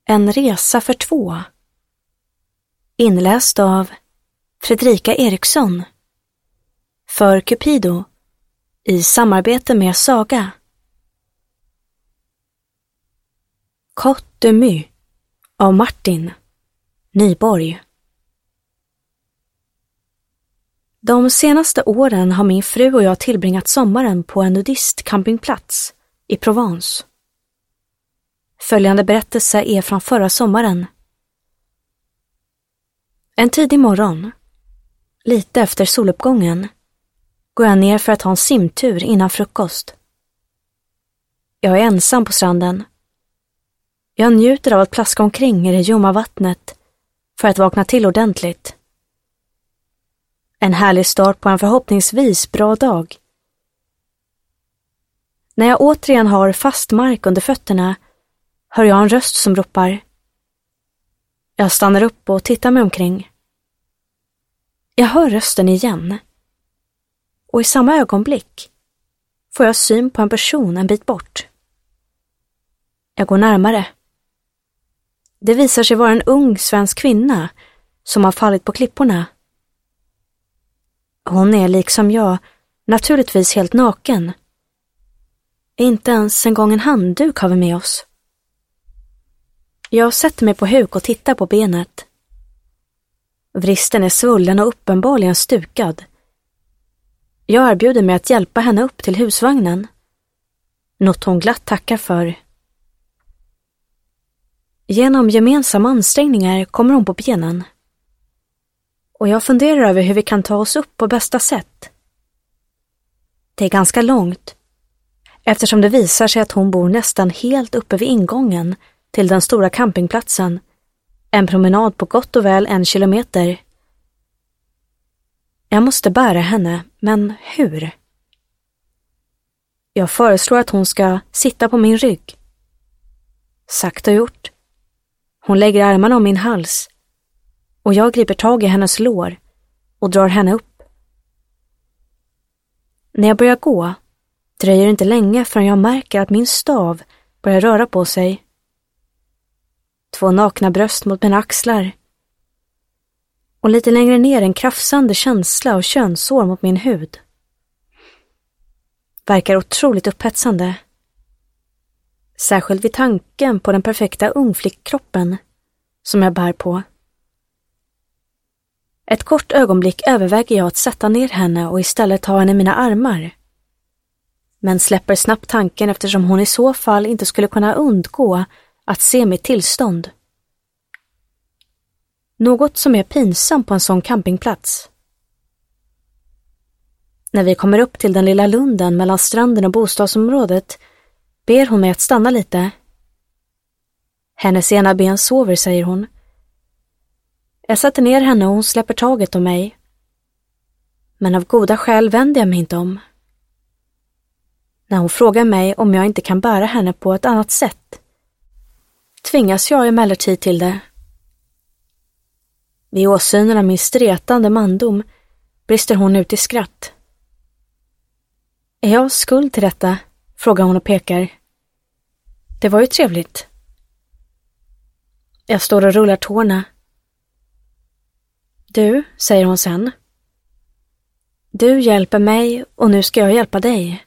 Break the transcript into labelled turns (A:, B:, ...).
A: En resa för två. Inläst av Fredrika Eriksson. För Cupido. I samarbete med Saga. Côte de My av Martin Nyborg. De senaste åren har min fru och jag tillbringat sommaren på en nudistcampingplats i Provence. Följande berättelse är från förra sommaren. En tidig morgon, lite efter soluppgången, går jag ner för att ha en simtur innan frukost. Jag är ensam på stranden. Jag njuter av att plaska omkring i det ljumma vattnet för att vakna till ordentligt. En härlig start på en förhoppningsvis bra dag. När jag återigen har fast mark under fötterna hör jag en röst som ropar. Jag stannar upp och tittar mig omkring. Jag hör rösten igen. Och i samma ögonblick får jag syn på en person en bit bort. Jag går närmare. Det visar sig vara en ung svensk kvinna som har fallit på klipporna. Hon är liksom jag, naturligtvis helt naken. Inte ens en gång en handduk har vi med oss. Jag sätter mig på huk och tittar på benet. Vristen är svullen och uppenbarligen stukad. Jag erbjuder mig att hjälpa henne upp till husvagnen. Något hon glatt tackar för. Genom gemensamma ansträngningar kommer hon på benen. Och jag funderar över hur vi kan ta oss upp på bästa sätt. Det är ganska långt, eftersom det visar sig att hon bor nästan helt uppe vid ingången till den stora campingplatsen. En promenad på gott och väl 1 kilometer. Jag måste bära henne, men hur? Jag föreslår att hon ska sitta på min rygg. Sagt och gjort. Hon lägger armarna om min hals och jag griper tag i hennes lår och drar henne upp. När jag börjar gå dröjer det inte länge förrän jag märker att min stav börjar röra på sig. 2 nakna bröst mot mina axlar. Och lite längre ner en krafsande känsla av könshår mot min hud. Verkar otroligt upphetsande. Särskilt vid tanken på den perfekta ungflickkroppen som jag bär på. Ett kort ögonblick överväger jag att sätta ner henne och istället ta henne i mina armar. Men släpper snabbt tanken eftersom hon i så fall inte skulle kunna undgå att se mitt tillstånd. Något som är pinsamt på en sån campingplats. När vi kommer upp till den lilla lunden mellan stranden och bostadsområdet ber hon mig att stanna lite. Hennes ena ben sover, säger hon. Jag sätter ner henne och hon släpper taget om mig. Men av goda skäl vänder jag mig inte om. När hon frågar mig om jag inte kan bära henne på ett annat sätt tvingas jag emellertid till det. Vid åsynen av min stretande mandom brister hon ut i skratt. Är jag skuld till detta? Frågar hon och pekar. Det var ju trevligt. Jag står och rullar tårna. Du, säger hon sen. Du hjälper mig och nu ska jag hjälpa dig.